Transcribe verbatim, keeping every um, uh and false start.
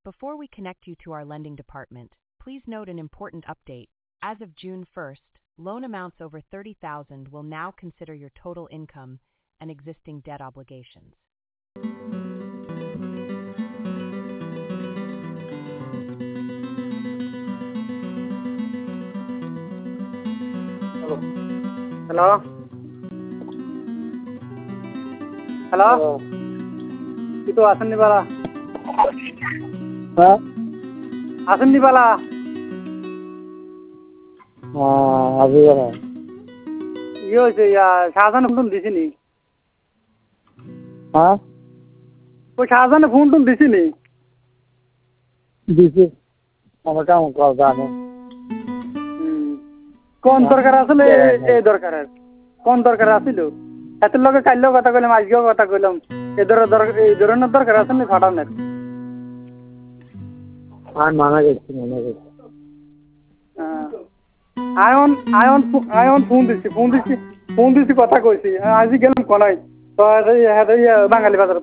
Before we connect you to our lending department, please note an important update. As of June first, loan amounts over thirty thousand will now consider your total income and existing debt obligations. Hello hello তুই তো আসেননি বালা হ্যাঁ আসেননি বালা আজি ইয়ে হয়েছে Shahjahan phone দিছিনি হ্যাঁ ওই শাহজাহানে ফোন টোন দিছিনি দিছি আমার কাম করবা আমি কোন দরকার আসলে এই দরকার কোন দরকার আছিল এত লগে কাইলেও কথা কইলাম আজকেও কথা কইলাম এই ধরনের দরকার এই ধরনের দরকার আছে না ফাটানের আর মানা গেছি মানা গেছি আয়ন আয়ন আয়ন ফোন দিছি ফোন দিছি ফোন দিছি কথা কইছি আজি গেলাম কোনাই তো এই বাঙালি বাজার